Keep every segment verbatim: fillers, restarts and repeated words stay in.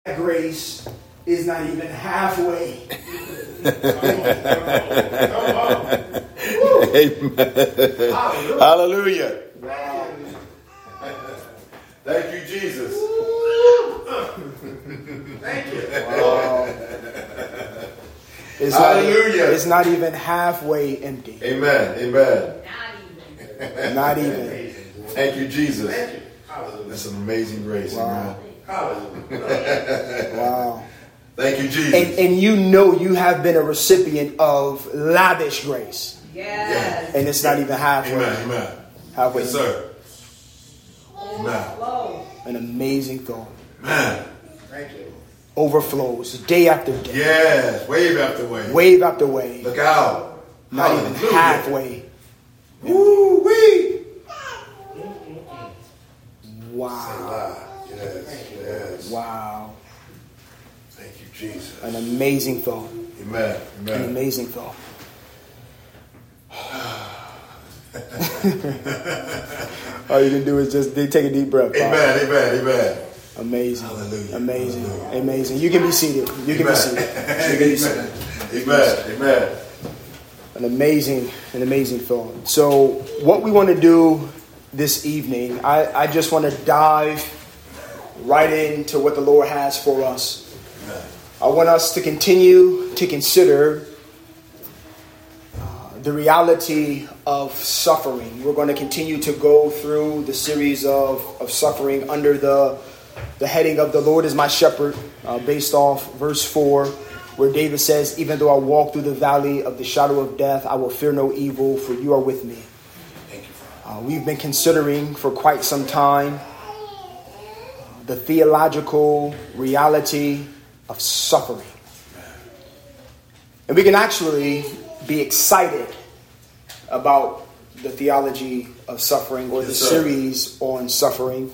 grace is not even halfway. Amen. Hallelujah. Thank you, Jesus. Thank you. Wow. It's Hallelujah. Not, it's not even halfway empty. Amen. Amen. Not even. Not even. Thank you, Jesus. Thank you. That's an amazing grace. Wow. Amen. Wow. Thank you, Jesus. And, and you know you have been a recipient of lavish grace. Yes. And it's not even halfway. Amen. Amen. Halfway. Yes, sir. Amen. An amazing thought. Man. Thank you. Overflows day after day. Yes. Wave after wave. Wave after wave. Look out. Not Hallelujah. even halfway. Woo wee. Wow. Yes. Yes. Wow. Thank you, Jesus. An amazing thought. Amen. Amen. An amazing thought. All you can do is just take a deep breath. Amen. Father. Amen. Amen. Amazing. Hallelujah. Amazing. Hallelujah. Amazing. You can be seated. You can Amen. be seated. You can be seated. Amen. Amen. An amazing, an amazing thought. So what we want to do this evening, I, I just want to dive right into what the Lord has for us. Amen. I want us to continue to consider uh, the reality of suffering. We're going to continue to go through the series of, of suffering under the, the heading of the Lord is my shepherd, uh, based off verse four, where David says, even though I walk through the valley of the shadow of death, I will fear no evil, for you are with me. Thank you, Uh, we've been considering for quite some time the theological reality of suffering. And we can actually be excited about the theology of suffering, or yes, the sir. series on suffering.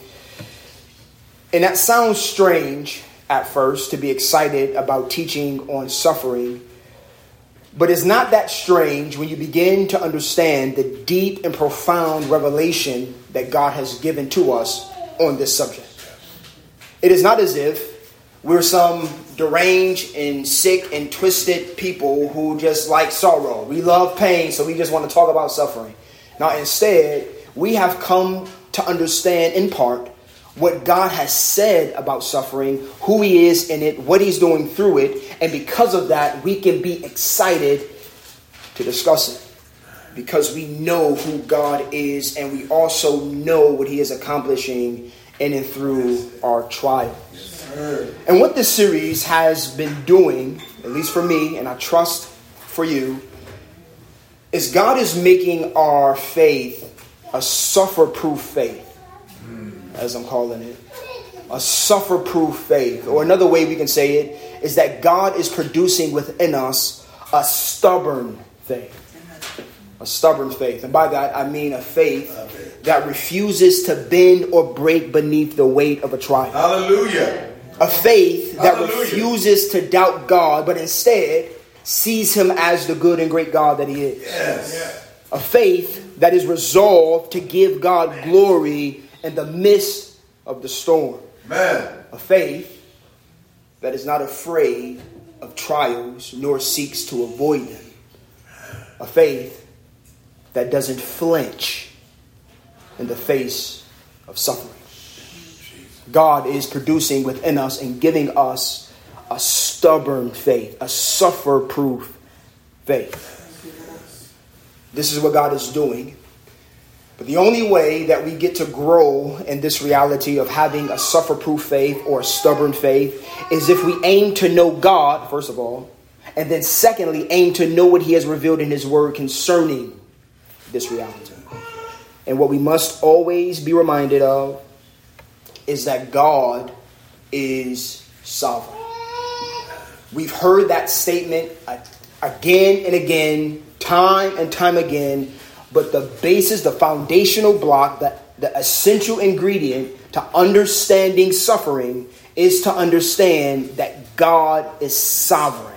And that sounds strange at first, to be excited about teaching on suffering. But it's not that strange when you begin to understand the deep and profound revelation that God has given to us on this subject. It is not as if we're some deranged and sick and twisted people who just like sorrow. We love pain, so we just want to talk about suffering. Now, instead, we have come to understand in part what God has said about suffering, who he is in it, what he's doing through it. And because of that, we can be excited to discuss it, because we know who God is, and we also know what he is accomplishing in and through our trials. Yes, and what this series has been doing, at least for me, and I trust for you, is God is making our faith a suffer-proof faith, as I'm calling it. A suffer-proof faith. Or another way we can say it is that God is producing within us a stubborn faith. A stubborn faith. And by that, I mean a faith that refuses to bend or break beneath the weight of a trial. Hallelujah. A faith that Hallelujah. refuses to doubt God, but instead sees him as the good and great God that he is. Yes. A faith that is resolved to give God glory in the midst of the storm. Man. A faith that is not afraid of trials nor seeks to avoid them. A faith that doesn't flinch in the face of suffering. God is producing within us and giving us a stubborn faith, a suffer-proof faith. This is what God is doing. But the only way that we get to grow in this reality of having a suffer-proof faith or a stubborn faith is if we aim to know God, first of all, and then secondly, aim to know what he has revealed in his word concerning this reality. And what we must always be reminded of is that God is sovereign. We've heard that statement again and again, time and time again. But the basis, the foundational block, the, the essential ingredient to understanding suffering is to understand that God is sovereign.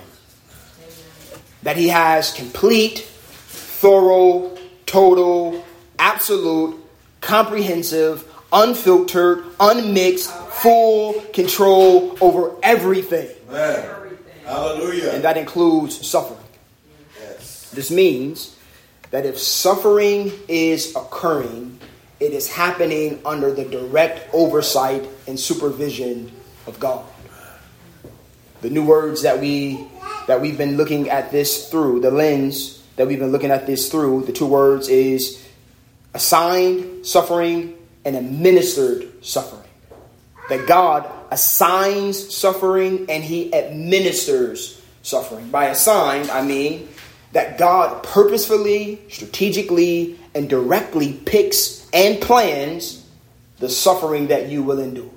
That he has complete, thorough, total, absolute, comprehensive, unfiltered, unmixed, full control over everything. Man. Hallelujah. And that includes suffering. Yes. This means that if suffering is occurring, it is happening under the direct oversight and supervision of God. The new words that we that we've been looking at this through, the lens that we've been looking at this through, the two words is assigned suffering and administered suffering. That God assigns suffering and he administers suffering. By assigned, I mean that God purposefully, strategically, and directly picks and plans the suffering that you will endure.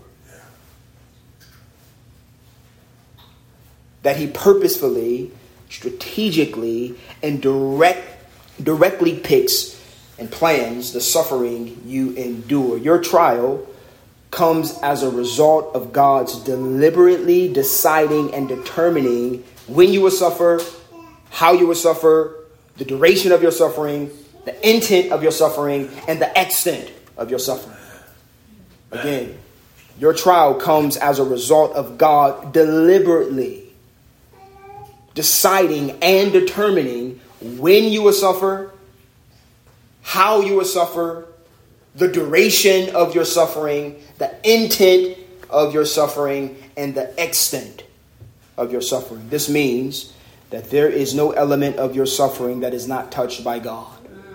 That he purposefully, strategically, and direct, directly picks and plans the suffering you endure. Your trial comes as a result of God's deliberately deciding and determining when you will suffer, how you will suffer, the duration of your suffering, the intent of your suffering, and the extent of your suffering. Again, your trial comes as a result of God deliberately deciding and determining when you will suffer, how you will suffer, the duration of your suffering, the intent of your suffering, and the extent of your suffering. This means that there is no element of your suffering that is not touched by God.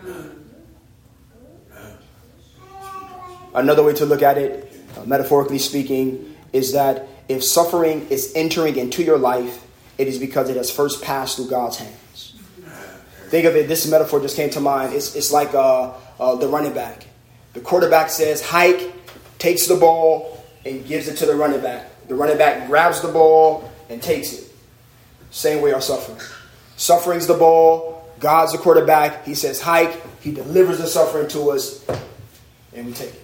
Another way to look at it, uh, metaphorically speaking, is that if suffering is entering into your life, it is because it has first passed through God's hands. Think of it, this metaphor just came to mind. It's, it's like uh, uh, the running back. The quarterback says, hike, takes the ball, and gives it to the running back. The running back grabs the ball and takes it. Same way our suffering. Suffering's the ball. God's the quarterback. He says, hike. He delivers the suffering to us, and we take it.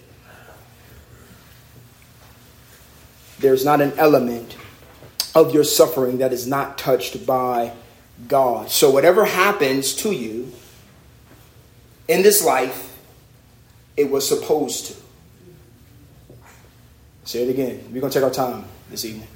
There's not an element of your suffering that is not touched by God. So whatever happens to you in this life, it was supposed to. Say it again. We're going to take our time this evening.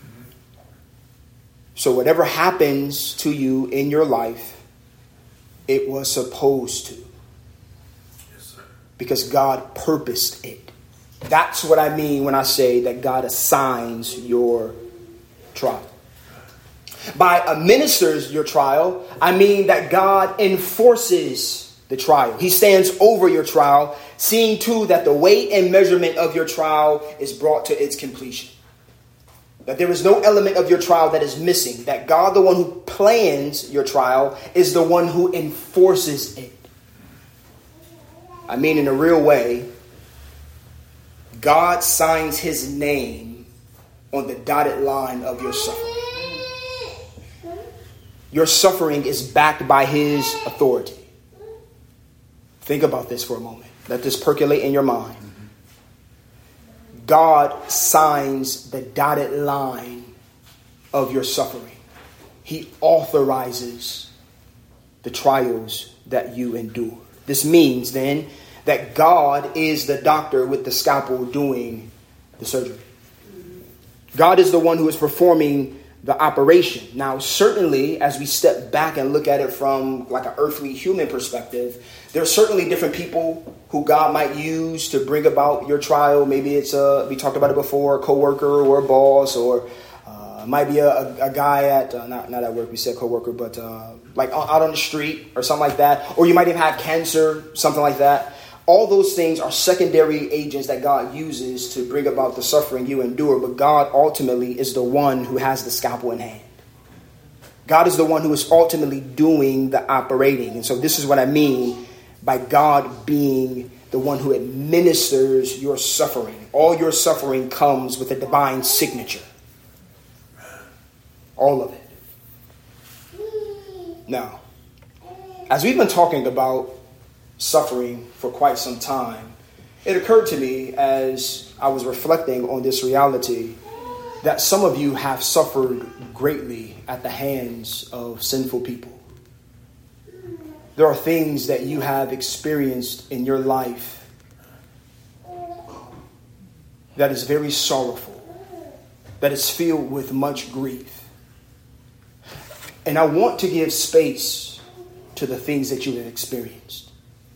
So whatever happens to you in your life, it was supposed to. Yes, sir. Because God purposed it. That's what I mean when I say that God assigns your trial. By administers your trial, I mean that God enforces the trial. He stands over your trial, seeing to that the weight and measurement of your trial is brought to its completion. That there is no element of your trial that is missing. That God, the one who plans your trial, is the one who enforces it. I mean, in a real way, God signs his name on the dotted line of your suffering. Your suffering is backed by his authority. Think about this for a moment. Let this percolate in your mind. God signs the dotted line of your suffering. He authorizes the trials that you endure. This means then that God is the doctor with the scalpel doing the surgery. God is the one who is performing the operation. Now, certainly, as we step back and look at it from like an earthly human perspective, there are certainly different people who God might use to bring about your trial. Maybe it's a, we talked about it before, a coworker or a boss, or uh, might be a, a, a guy at, uh, not, not at work, we said coworker, but uh, like out on the street or something like that. Or you might even have cancer, something like that. All those things are secondary agents that God uses to bring about the suffering you endure. But God ultimately is the one who has the scalpel in hand. God is the one who is ultimately doing the operating. And so this is what I mean by God being the one who administers your suffering. All your suffering comes with a divine signature. All of it. Now, as we've been talking about suffering for quite some time, it occurred to me as I was reflecting on this reality that some of you have suffered greatly at the hands of sinful people. There are things that you have experienced in your life that is very sorrowful, that is filled with much grief. And I want to give space to the things that you have experienced.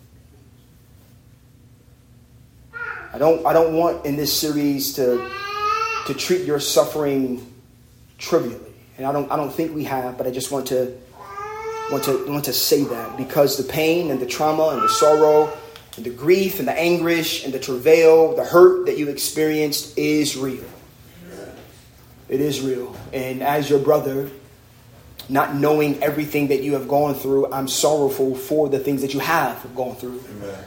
I don't, I don't want in this series to, to treat your suffering trivially. And I don't, I don't think we have, but I just want to, want to, want to say that, because the pain and the trauma and the sorrow and the grief and the anguish and the travail, the hurt that you experienced is real. It is real. And as your brother, not knowing everything that you have gone through, I'm sorrowful for the things that you have gone through. Amen.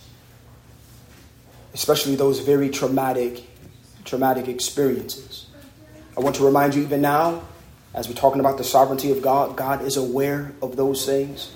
Especially those very traumatic, traumatic experiences. I want to remind you even now, as we're talking about the sovereignty of God, God is aware of those things.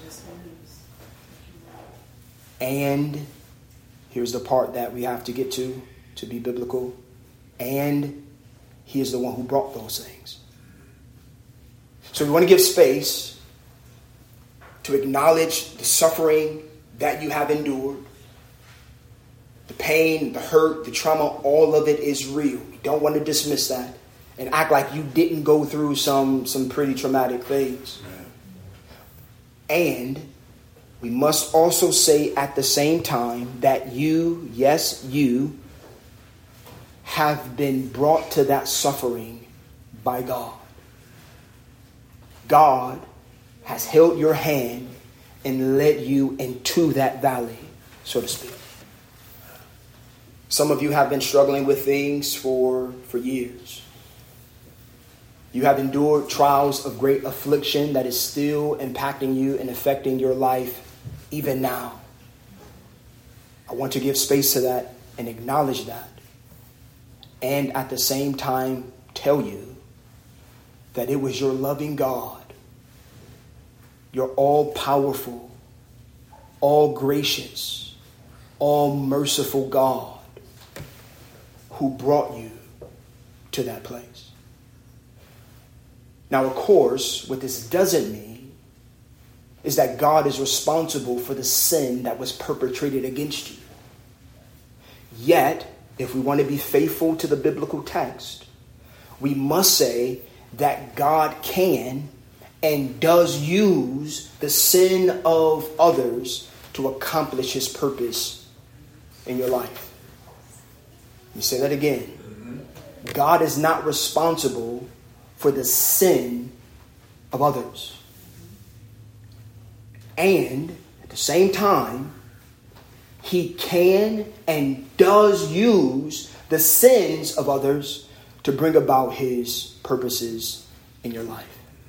And here's the part that we have to get to, to be biblical. And he is the one who brought those things. So we want to give space to acknowledge the suffering that you have endured. The pain, the hurt, the trauma, all of it is real. We don't want to dismiss that and act like you didn't go through some, some pretty traumatic things. And we must also say at the same time that you, yes, you, have been brought to that suffering by God. God has held your hand and led you into that valley, so to speak. Some of you have been struggling with things for, for years. You have endured trials of great affliction that is still impacting you and affecting your life even now. I want to give space to that and acknowledge that. And at the same time, tell you that it was your loving God, your all-powerful, all-gracious, all-merciful God who brought you to that place. Now, of course, what this doesn't mean is that God is responsible for the sin that was perpetrated against you. Yet, if we want to be faithful to the biblical text, we must say that God can and does use the sin of others to accomplish his purpose in your life. Let me say that again. God is not responsible for the sin of others. And at the same time, he can and does use the sins of others to bring about his purposes in your life.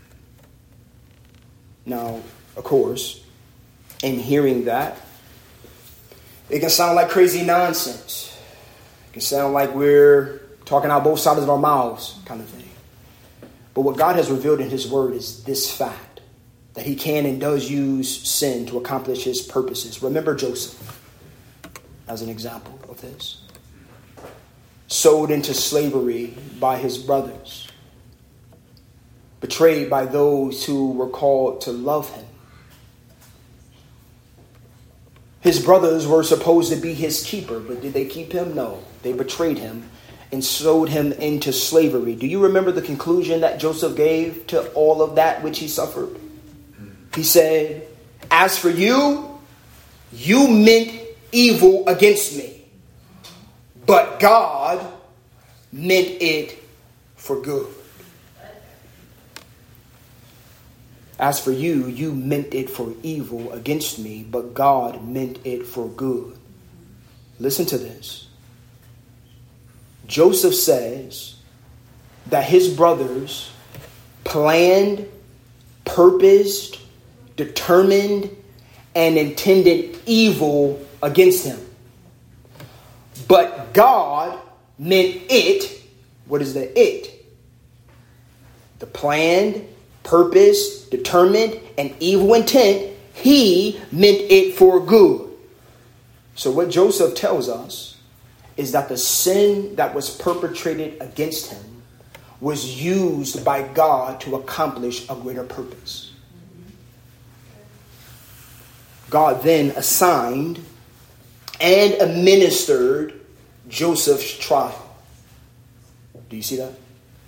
Now, of course, in hearing that, it can sound like crazy nonsense. It can sound like we're talking out both sides of our mouths kind of thing. But what God has revealed in his word is this fact, that he can and does use sin to accomplish his purposes. Remember Joseph as an example of this. Sold into slavery by his brothers. Betrayed by those who were called to love him. His brothers were supposed to be his keeper, but did they keep him? No. They betrayed him and sold him into slavery. Do you remember the conclusion that Joseph gave to all of that which he suffered? He said, "As for you, you meant evil against me, but God meant it for good." As for you, you meant it for evil against me, but God meant it for good. Listen to this. Joseph says that his brothers planned, purposed, determined, and intended evil against him. But God meant it. What is the it? The planned, purpose, determined, and evil intent, he meant it for good. So what Joseph tells us is that the sin that was perpetrated against him was used by God to accomplish a greater purpose. God then assigned and administered Joseph's trial. Do you see that?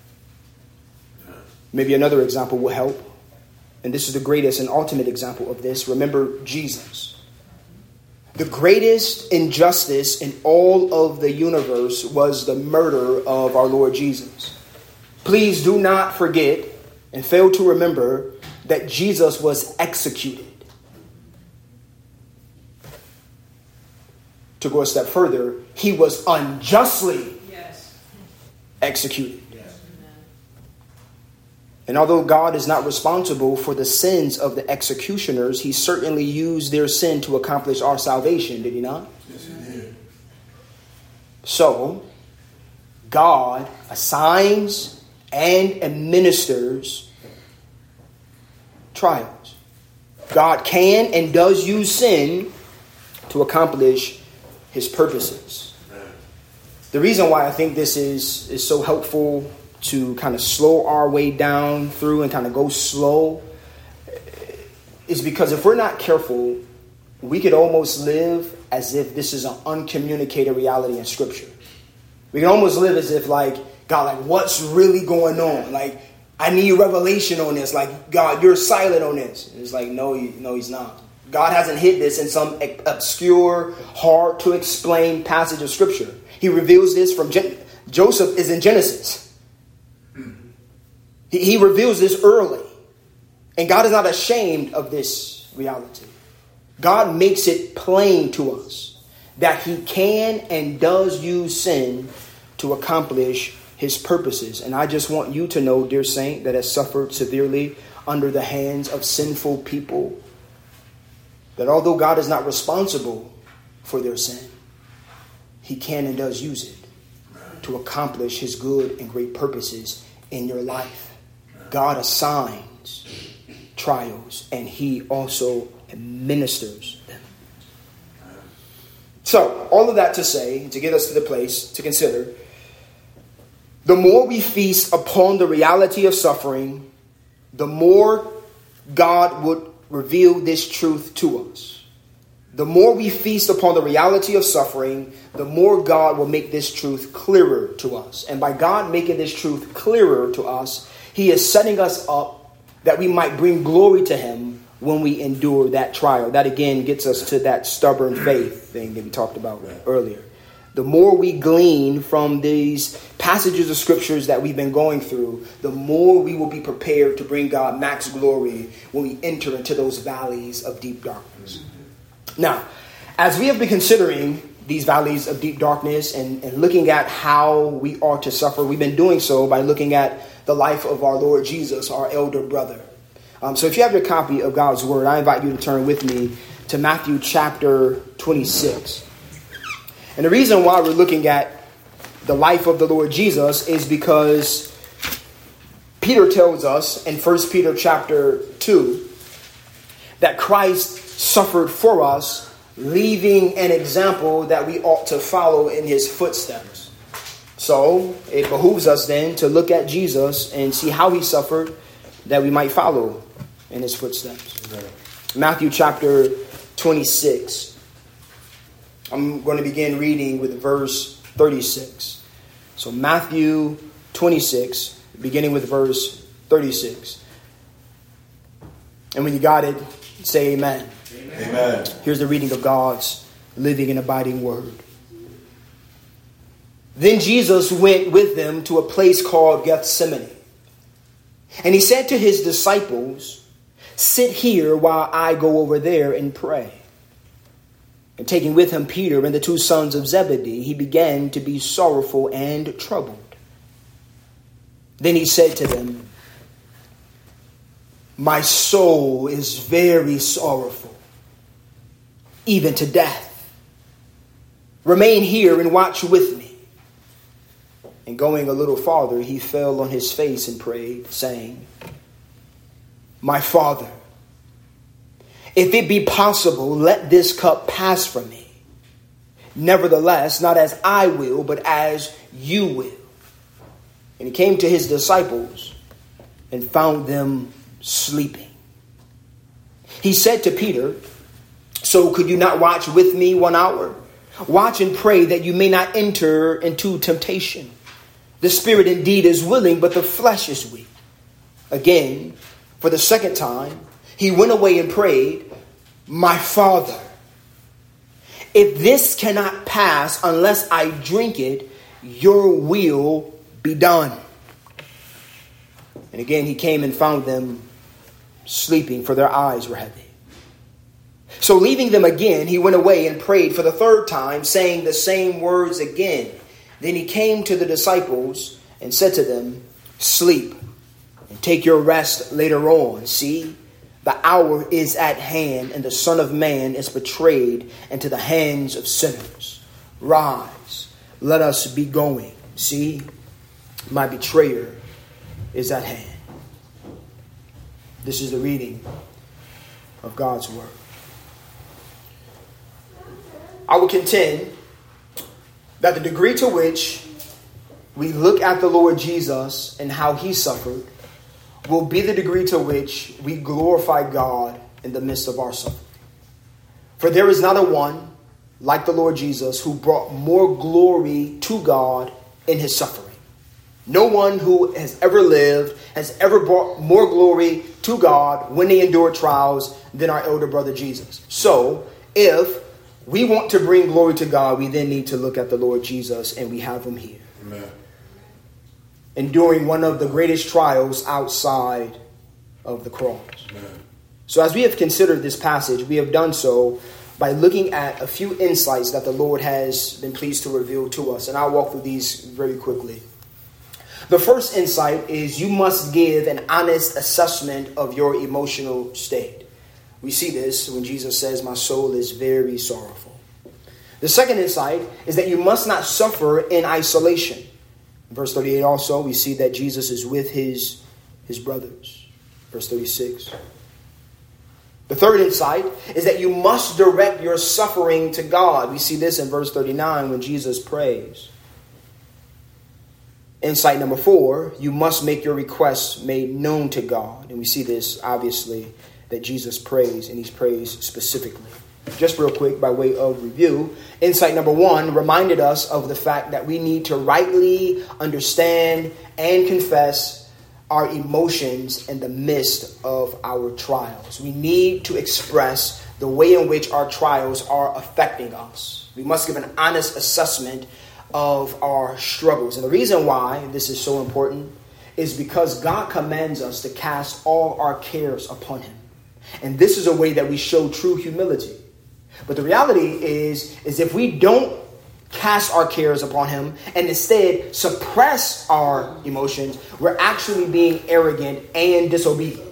Maybe another example will help. And this is the greatest and ultimate example of this. Remember Jesus. The greatest injustice in all of the universe was the murder of our Lord Jesus. Please do not forget and fail to remember that Jesus was executed. To go a step further, he was unjustly yes. executed. Yes. And although God is not responsible for the sins of the executioners, he certainly used their sin to accomplish our salvation, did he not? Yes, he did. So, God assigns and administers trials. God can and does use sin to accomplish his purposes. The reason why I think this is, is so helpful to kind of slow our way down through and kind of go slow is because if we're not careful, we could almost live as if this is an uncommunicated reality in Scripture. We can almost live as if like, God, like what's really going on? Like, I need revelation on this. Like, God, you're silent on this. And it's like, no, he, no, he's not. God hasn't hid this in some obscure, hard to explain passage of Scripture. He reveals this from Gen- Joseph is in Genesis. He, he reveals this early. And God is not ashamed of this reality. God makes it plain to us that he can and does use sin to accomplish his purposes. And I just want you to know, dear saint, that has suffered severely under the hands of sinful people, that although God is not responsible for their sin, he can and does use it to accomplish his good and great purposes in your life. God assigns trials and he also administers them. So, all of that to say, to get us to the place to consider, the more we feast upon the reality of suffering, the more God would reveal this truth to us. The more we feast upon the reality of suffering, the more God will make this truth clearer to us. And by God making this truth clearer to us, he is setting us up that we might bring glory to him when we endure that trial. That again gets us to that stubborn faith thing that we talked about earlier. The more we glean from these passages of scriptures that we've been going through, the more we will be prepared to bring God max glory when we enter into those valleys of deep darkness. Now, as we have been considering these valleys of deep darkness and, and looking at how we are to suffer, we've been doing so by looking at the life of our Lord Jesus, our elder brother. Um, so if you have your copy of God's Word, I invite you to turn with me to Matthew chapter twenty-six. And the reason why we're looking at the life of the Lord Jesus is because Peter tells us in First Peter chapter two that Christ suffered for us, leaving an example that we ought to follow in his footsteps. So it behooves us then to look at Jesus and see how he suffered, that we might follow in his footsteps. Right. Matthew chapter twenty-six. I'm going to begin reading with verse thirty-six. So Matthew twenty-six, beginning with verse thirty-six. And when you got it, say amen. Amen. Amen. Here's the reading of God's living and abiding word. Then Jesus went with them to a place called Gethsemane. And he said to his disciples, "Sit here while I go over there and pray." And taking with him Peter and the two sons of Zebedee, he began to be sorrowful and troubled. Then he said to them, "My soul is very sorrowful, even to death. Remain here and watch with me." And going a little farther, he fell on his face and prayed, saying, "My Father, if it be possible, let this cup pass from me. Nevertheless, not as I will, but as you will." And he came to his disciples and found them sleeping. He said to Peter, "So could you not watch with me one hour? Watch and pray that you may not enter into temptation. The spirit indeed is willing, but the flesh is weak. Again, for the second time, he went away and prayed, my Father, if this cannot pass unless I drink it, your will be done. And again, he came and found them sleeping, for their eyes were heavy. So leaving them again, he went away and prayed for the third time, saying the same words again. Then he came to the disciples and said to them, sleep and take your rest later on. See, the hour is at hand, and the Son of Man is betrayed into the hands of sinners. Rise, let us be going. See, my betrayer is at hand. This is the reading of God's word. I would contend that the degree to which we look at the Lord Jesus and how he suffered will be the degree to which we glorify God in the midst of our suffering. For there is not a one like the Lord Jesus who brought more glory to God in his suffering. No one who has ever lived has ever brought more glory to God when they endured trials than our elder brother Jesus. So if we want to bring glory to God, we then need to look at the Lord Jesus, and we have him here. Amen. Enduring one of the greatest trials outside of the cross. Amen. So as we have considered this passage, we have done so by looking at a few insights that the Lord has been pleased to reveal to us. And I'll walk through these very quickly. The first insight is you must give an honest assessment of your emotional state. We see this when Jesus says, my soul is very sorrowful. The second insight is that you must not suffer in isolation. In verse thirty-eight also, we see that Jesus is with his, his brothers. Verse thirty-six. The third insight is that you must direct your suffering to God. We see this in verse thirty-nine when Jesus prays. Insight number four, you must make your requests made known to God. And we see this, obviously, that Jesus prays, and he prays specifically. Just real quick, by way of review, insight number one reminded us of the fact that we need to rightly understand and confess our emotions in the midst of our trials. We need to express the way in which our trials are affecting us. We must give an honest assessment of our struggles. And the reason why this is so important is because God commands us to cast all our cares upon him. And this is a way that we show true humility. But the reality is, is if we don't cast our cares upon him and instead suppress our emotions, we're actually being arrogant and disobedient.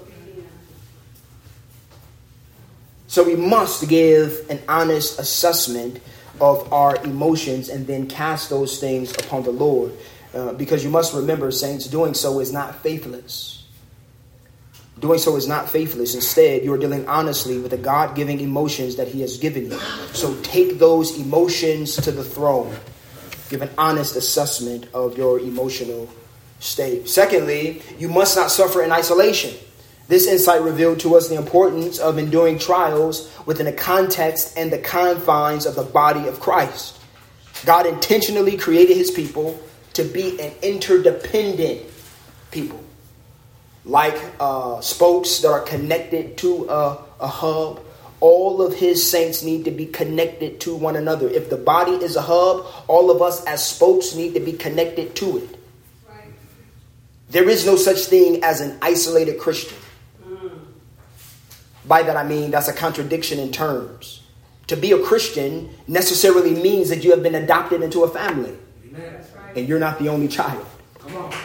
So we must give an honest assessment of our emotions and then cast those things upon the Lord. Uh, because you must remember, saints, doing so is not faithless. Doing so is not faithless. Instead, you are dealing honestly with the God-given emotions that he has given you. So take those emotions to the throne. Give an honest assessment of your emotional state. Secondly, you must not suffer in isolation. This insight revealed to us the importance of enduring trials within the context and the confines of the body of Christ. God intentionally created his people to be an interdependent people. Like uh, spokes that are connected to a, a hub, all of his saints need to be connected to one another. If the body is a hub, all of us as spokes need to be connected to it. Right. There is no such thing as an isolated Christian. Mm. By that I mean that's a contradiction in terms. To be a Christian necessarily means that you have been adopted into a family. Amen. That's right. And you're not the only child. Come on.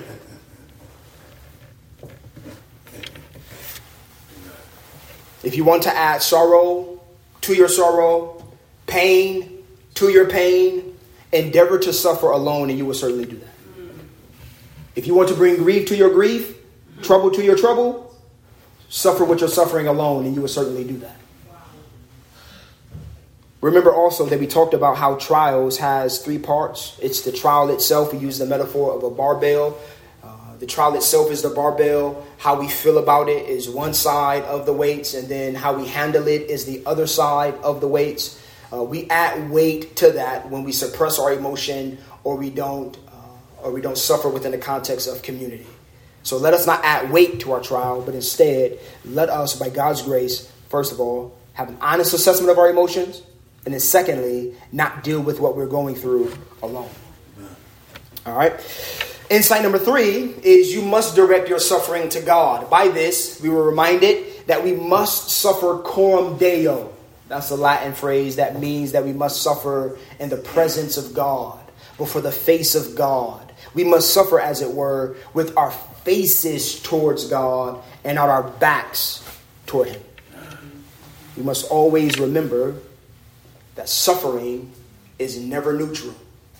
If you want to add sorrow to your sorrow, pain to your pain, endeavor to suffer alone, and you will certainly do that. If you want to bring grief to your grief, trouble to your trouble, suffer what you're suffering alone, and you will certainly do that. Remember also that we talked about how trials has three parts. It's the trial itself. We use the metaphor of a barbell. The trial itself is the barbell. How we feel about it is one side of the weights, and then how we handle it is the other side of the weights. Uh, we add weight to that when we suppress our emotion or we don't uh, or we don't suffer within the context of community. So let us not add weight to our trial, but instead let us, by God's grace, first of all, have an honest assessment of our emotions, and then secondly, not deal with what we're going through alone. All right. Insight number three is you must direct your suffering to God. By this, we were reminded that we must suffer coram Deo. That's a Latin phrase that means that we must suffer in the presence of God, before the face of God. We must suffer, as it were, with our faces towards God and not our backs toward Him. We must always remember that suffering is never neutral.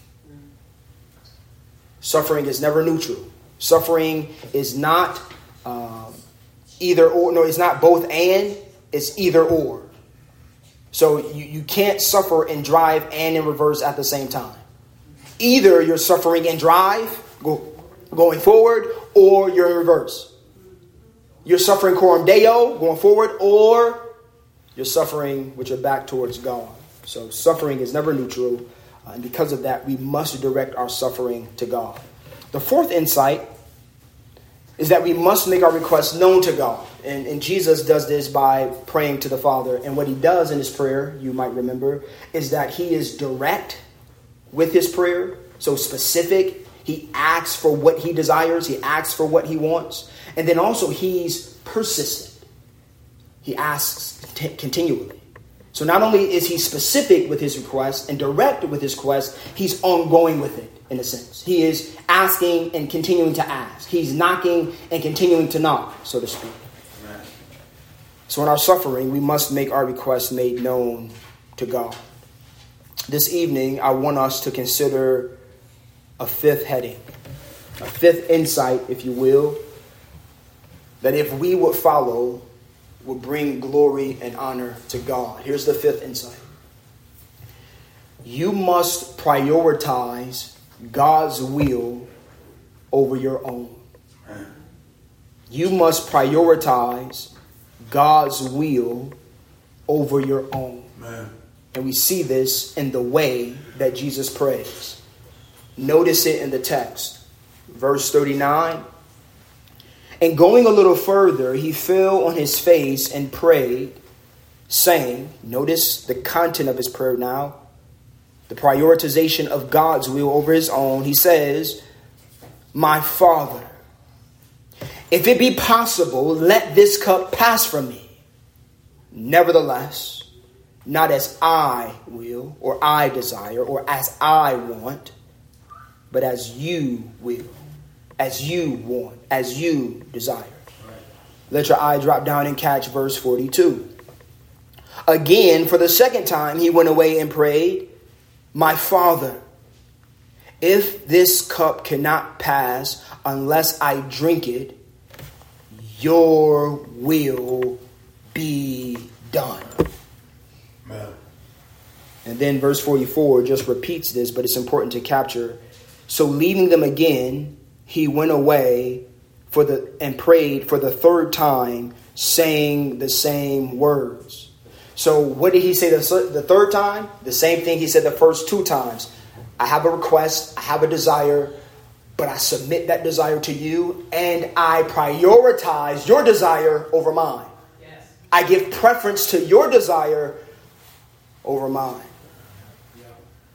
Suffering is never neutral. Suffering is not um, either or. No, it's not both and. It's either or. So you, you can't suffer and drive and in reverse at the same time. Either you're suffering and drive, go, going forward, or you're in reverse. You're suffering coram Deo, going forward, or you're suffering with your back towards God. So suffering is never neutral. Uh, and because of that, we must direct our suffering to God. The fourth insight is that we must make our requests known to God. And, and Jesus does this by praying to the Father. And what he does in his prayer, you might remember, is that he is direct with his prayer. So specific. He asks for what he desires. He asks for what he wants. And then also he's persistent. He asks t- continually. So not only is he specific with his request and direct with his quest, he's ongoing with it in a sense. He is asking and continuing to ask. He's knocking and continuing to knock, so to speak. Right. So in our suffering, we must make our requests made known to God. This evening, I want us to consider a fifth heading, a fifth insight, if you will, that if we would follow, will bring glory and honor to God. Here's the fifth insight. You must prioritize God's will over your own. You must prioritize God's will over your own. Man. And we see this in the way that Jesus prays. Notice it in the text. Verse thirty-nine. And going a little further, he fell on his face and prayed, saying, notice the content of his prayer now, the prioritization of God's will over his own. He says, my Father, if it be possible, let this cup pass from me. Nevertheless, not as I will, or I desire, or as I want, but as you will. As you want, as you desire. Right. Let your eye drop down and catch verse forty-two. Again, for the second time, he went away and prayed, my Father, if this cup cannot pass unless I drink it, your will be done. Man. And then verse forty-four just repeats this, but it's important to capture. So leaving them again, he went away for the and prayed for the third time, saying the same words. So what did he say the, the third time? The same thing he said the first two times. I have a request, I have a desire, but I submit that desire to you, and I prioritize your desire over mine. Yes. I give preference to your desire over mine. Yeah.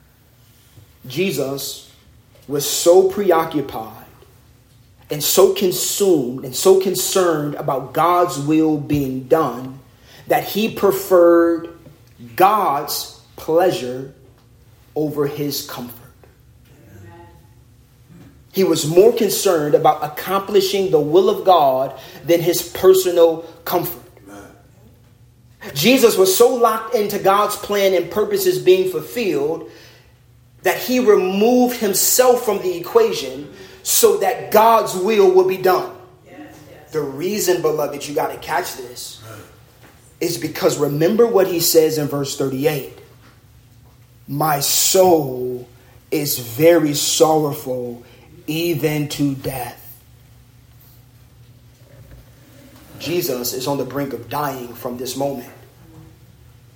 Jesus was so preoccupied and so consumed and so concerned about God's will being done that he preferred God's pleasure over his comfort. Amen. He was more concerned about accomplishing the will of God than his personal comfort. Amen. Jesus was so locked into God's plan and purposes being fulfilled that he removed himself from the equation so that God's will will be done. Yes, yes. The reason, beloved, you got to catch this is because remember what he says in verse thirty-eight. My soul is very sorrowful, even to death. Jesus is on the brink of dying from this moment.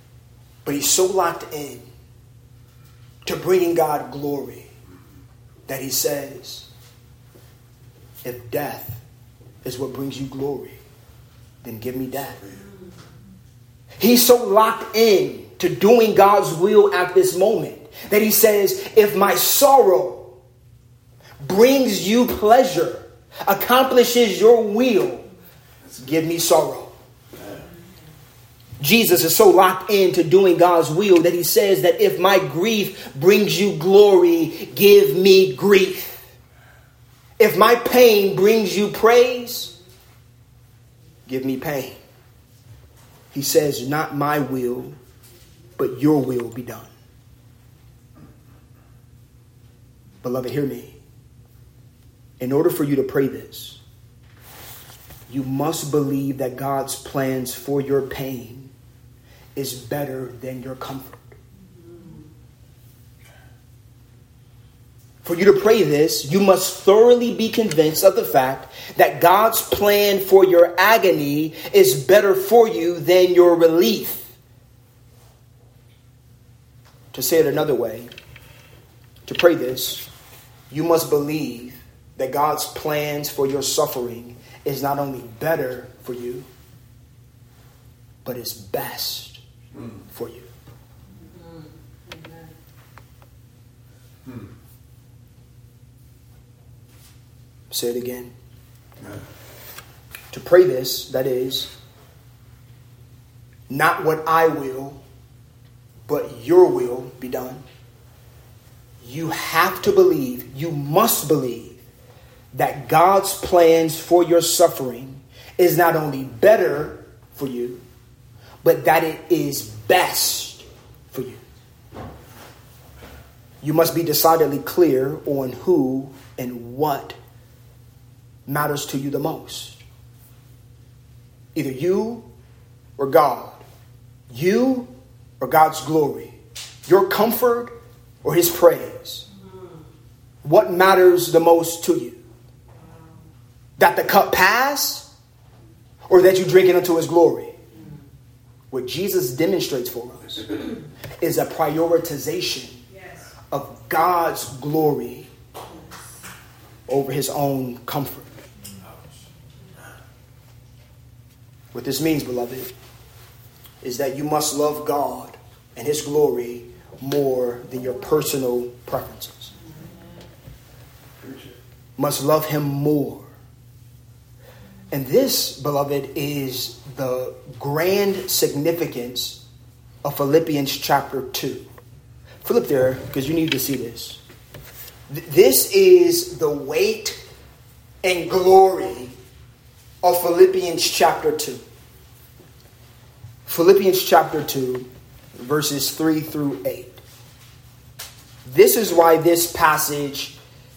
But he's so locked in to bringing God glory that he says, if death is what brings you glory, then give me death. He's so locked in to doing God's will at this moment that he says, if my sorrow brings you pleasure, accomplishes your will, give me sorrow. Jesus is so locked into doing God's will that he says that if my grief brings you glory, give me grief. If my pain brings you praise, give me pain. He says, not my will, but your will be done. Beloved, hear me. In order for you to pray this, you must believe that God's plans for your pain is better than your comfort. For you to pray this, you must thoroughly be convinced of the fact that God's plan for your agony is better for you than your relief. To say it another way, to pray this, you must believe that God's plans for your suffering is not only better for you, but is best mm. for you. Mm. Mm. Say it again. Amen. To pray this, that is, not what I will, but your will be done. You have to believe, you must believe that God's plans for your suffering is not only better for you, but that it is best for you. You must be decidedly clear on who and what matters to you the most. Either you or God. You or God's glory. Your comfort or his praise. What matters the most to you? That the cup pass or that you drink it unto his glory? What Jesus demonstrates for us is a prioritization of God's glory over his own comfort. What this means, beloved, is that you must love God and his glory more than your personal preferences. Must love him more. And this, beloved, is the grand significance of Philippians chapter two. Flip there, because you need to see this. This is the weight and glory of Philippians chapter two. Philippians chapter two, verses three through eight. This is why this passage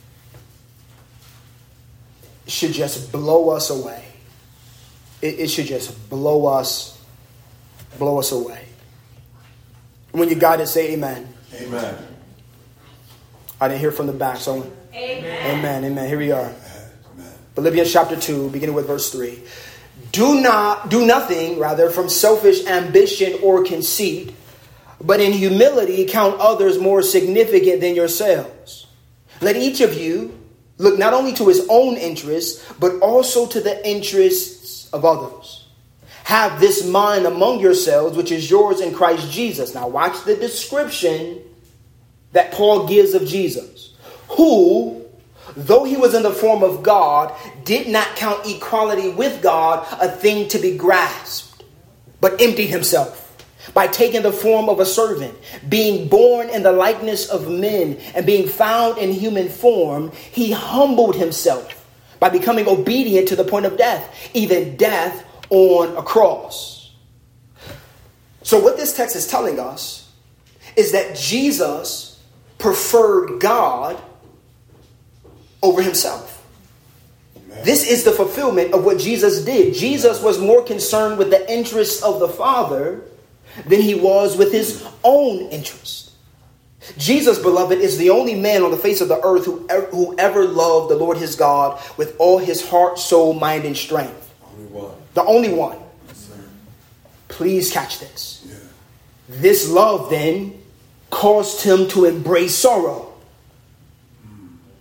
should just blow us away. It, it should just blow us, blow us away. When you got it, say amen. Amen. I didn't hear from the back, so amen. Amen. Amen. Here we are. Amen. Philippians chapter two, beginning with verse three. Do not do nothing, rather, from selfish ambition or conceit, but in humility count others more significant than yourselves. Let each of you look not only to his own interests, but also to the interests of others. Have this mind among yourselves, which is yours in Christ Jesus. Now watch the description that Paul gives of Jesus, who, though he was in the form of God, did not count equality with God a thing to be grasped, but emptied himself by taking the form of a servant, being born in the likeness of men, and being found in human form, he humbled himself by becoming obedient to the point of death, even death on a cross. So what this text is telling us is that Jesus preferred God over himself. Amen. This is the fulfillment of what Jesus did. Jesus was more concerned with the interests of the Father than he was with his own interests. Jesus, beloved, is the only man on the face of the earth who ever, who ever loved the Lord his God with all his heart, soul, mind, and strength. Only one. The only one. Yes, Please catch this. yeah. This love then caused him to embrace sorrow.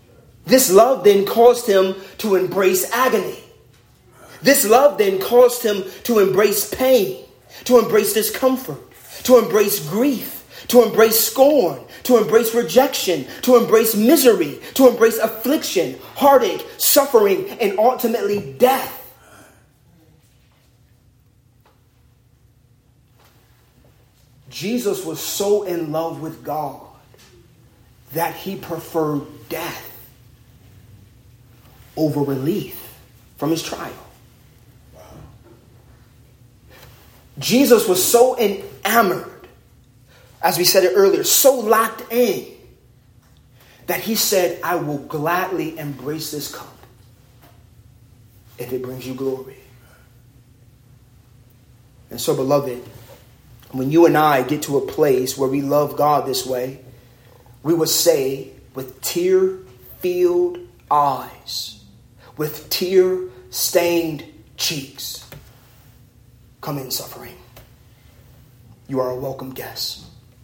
This love then caused him to embrace agony. This love then caused him to embrace pain, to embrace discomfort, to embrace grief, to embrace scorn, to embrace rejection, to embrace misery, to embrace affliction, heartache, suffering, and ultimately death. Jesus was so in love with God that he preferred death over relief from his trial. Jesus was so enamored, as we said it earlier, so locked in, that he said, I will gladly embrace this cup if it brings you glory. And so, beloved, when you and I get to a place where we love God this way, we will say with tear-filled eyes, with tear-stained cheeks, come in, suffering. You are a welcome guest.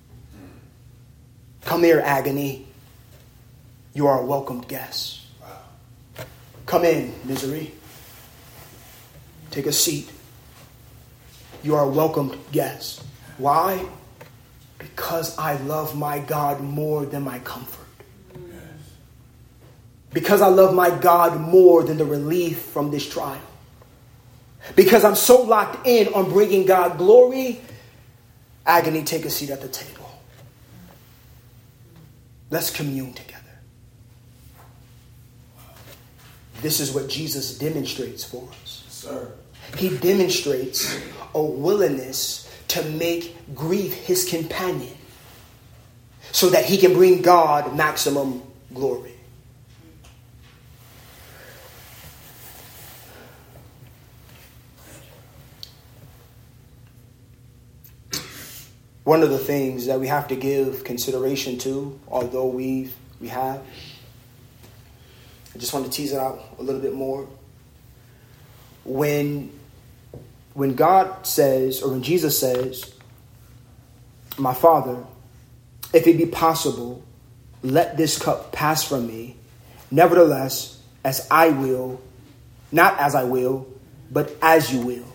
Come here, agony. You are a welcomed guest. Come in, misery. Take a seat. You are a welcomed guest. Why? Because I love my God more than my comfort. Because I love my God more than the relief from this trial. Because I'm so locked in on bringing God glory, agony, take a seat at the table. Let's commune together. This is what Jesus demonstrates for us. Sir. He demonstrates a willingness to make grief his companion so that he can bring God maximum glory. One of the things that we have to give consideration to, although we we have, I just want to tease it out a little bit more. When, when God says, or when Jesus says, my Father, if it be possible, let this cup pass from me. Nevertheless, as I will, not as I will, but as you will.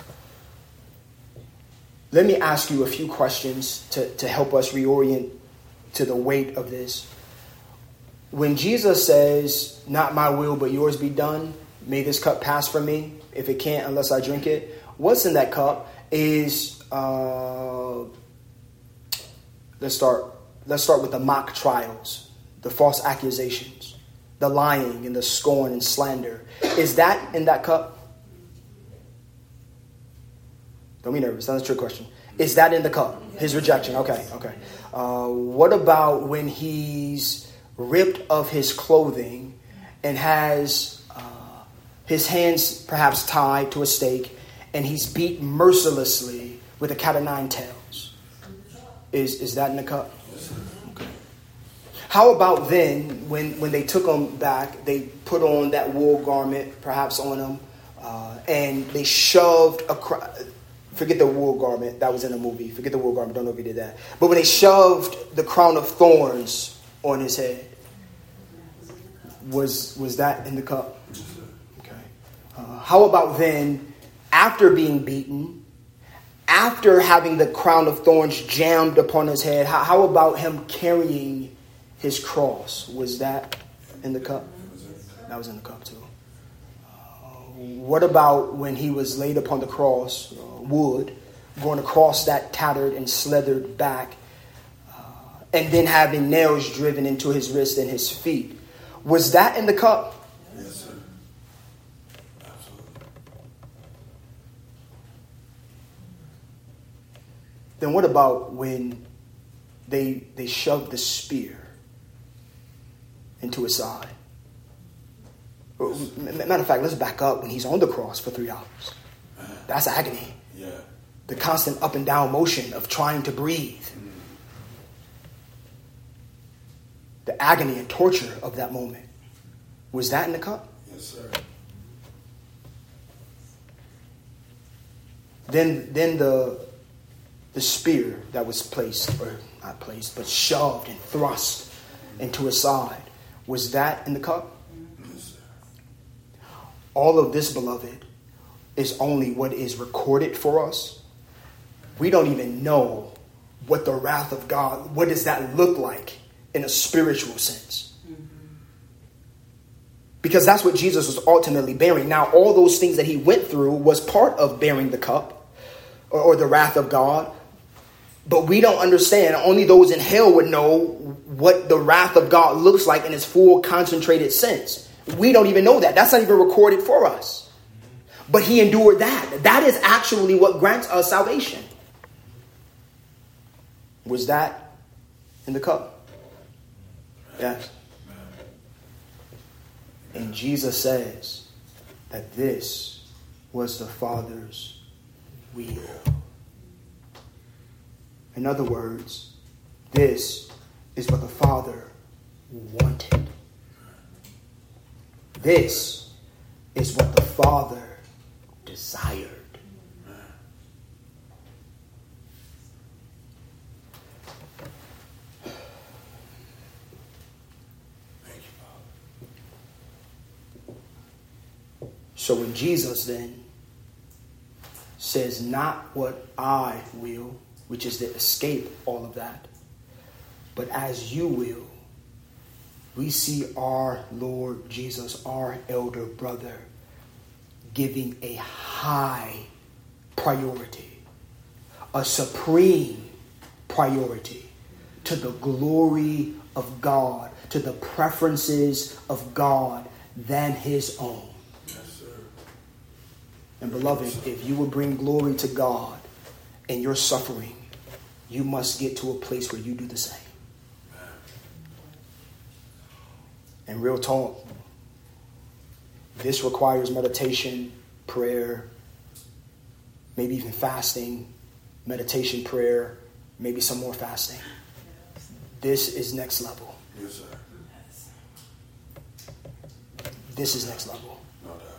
Let me ask you a few questions to, to help us reorient to the weight of this. When Jesus says, not my will, but yours be done, may this cup pass from me, if it can't, unless I drink it. What's in that cup is, uh, let's start, let's start with the mock trials, the false accusations, the lying and the scorn and slander. Is that in that cup? Don't be nervous. That's a trick question. Is that in the cup? His rejection. Okay, okay. Uh, what about when he's ripped of his clothing and has uh, his hands perhaps tied to a stake and he's beat mercilessly with a cat of nine tails? Is is that in the cup? Okay. How about then when, when they took him back, they put on that wool garment perhaps on him uh, and they shoved a... Cr- Forget the wool garment. That was in a movie. Forget the wool garment. Don't know if he did that. But when they shoved the crown of thorns on his head, was was that in the cup? Okay. Uh, how about then, after being beaten, after having the crown of thorns jammed upon his head, how, how about him carrying his cross? Was that in the cup? That was in the cup too. What about when he was laid upon the cross, uh, wood, going across that tattered and slithered back, uh, and then having nails driven into his wrist and his feet? Was that in the cup? Yes, sir. Absolutely. Then what about when they they shoved the spear into his side? Matter of fact, let's back up when he's on the cross for three hours. That's agony. Yeah. The constant up and down motion of trying to breathe. Mm. The agony and torture of that moment. Was that in the cup? Yes, sir. Then, then the the spear that was placed, or not placed, but shoved and thrust into his side. Was that in the cup? All of this, beloved, is only what is recorded for us. We don't even know what the wrath of God, what does that look like in a spiritual sense? Because that's what Jesus was ultimately bearing. Now, all those things that he went through was part of bearing the cup or, or the wrath of God. But we don't understand. Only those in hell would know what the wrath of God looks like in its full concentrated sense. We don't even know that. That's not even recorded for us. But he endured that. That is actually what grants us salvation. Was that in the cup? Yes. And Jesus says that this was the Father's will. In other words, this is what the Father wanted. This is what the Father desired. So when Jesus then says, not what I will, which is to escape all of that, but as you will, we see our Lord Jesus, our elder brother, giving a high priority, a supreme priority to the glory of God, to the preferences of God than his own. And beloved, if you will bring glory to God in your suffering, you must get to a place where you do the same. And real talk, this requires meditation, prayer, maybe even fasting, meditation, prayer, maybe some more fasting. This is next level. Yes, sir. This is next level. No doubt.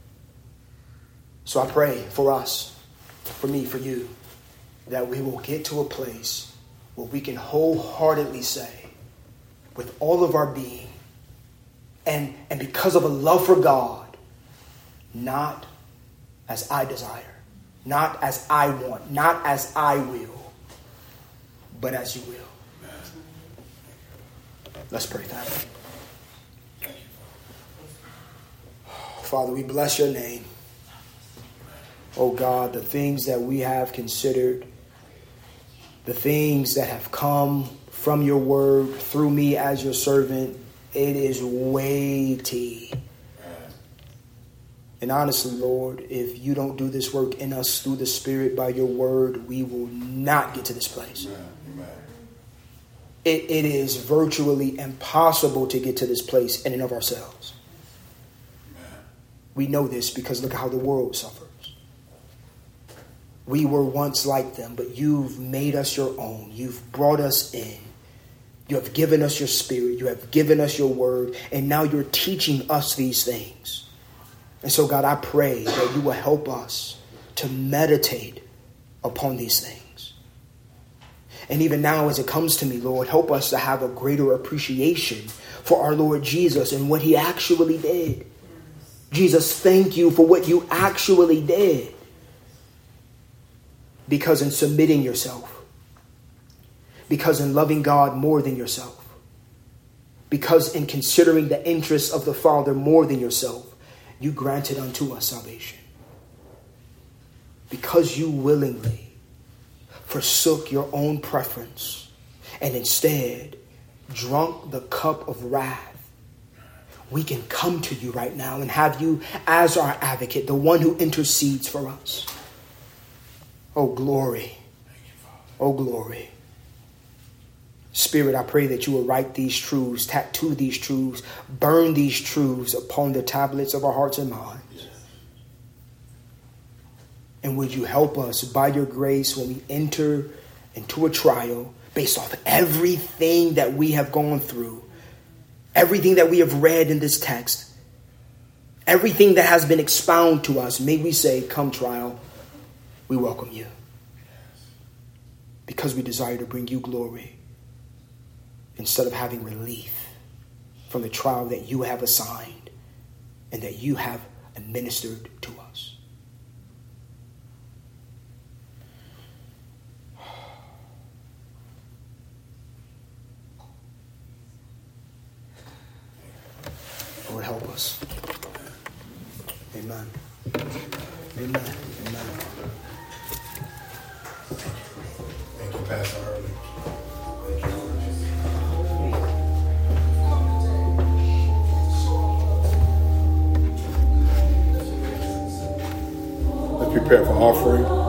So I pray for us, for me, for you, that we will get to a place where we can wholeheartedly say, with all of our being, and, and because of a love for God, not as I desire, not as I want, not as I will, but as you will. Let's pray, family. Father, we bless your name. Oh God, the things that we have considered, the things that have come from your word through me as your servant, it is weighty. And honestly, Lord, if you don't do this work in us through the Spirit by your word, we will not get to this place. Amen. It, it is virtually impossible to get to this place in and of ourselves. Amen. We know this because look how the world suffers. We were once like them, but you've made us your own. You've brought us in. You have given us your Spirit. You have given us your word. And now you're teaching us these things. And so, God, I pray that you will help us to meditate upon these things. And even now, as it comes to me, Lord, help us to have a greater appreciation for our Lord Jesus and what he actually did. Jesus, thank you for what you actually did. Because in submitting yourself, because in loving God more than yourself, because in considering the interests of the Father more than yourself, you granted unto us salvation. Because you willingly forsook your own preference and instead drunk the cup of wrath, we can come to you right now and have you as our advocate, the one who intercedes for us. Oh, glory. Oh, glory. Spirit, I pray that you will write these truths, tattoo these truths, burn these truths upon the tablets of our hearts and minds. Yes. And would you help us by your grace when we enter into a trial based off everything that we have gone through, everything that we have read in this text, everything that has been expounded to us, may we say, come trial, we welcome you. Because we desire to bring you glory instead of having relief from the trial that you have assigned and that you have administered to us. Lord, help us. Amen. Amen. Amen. Thank you, Pastor Harley. Let's prepare for offering.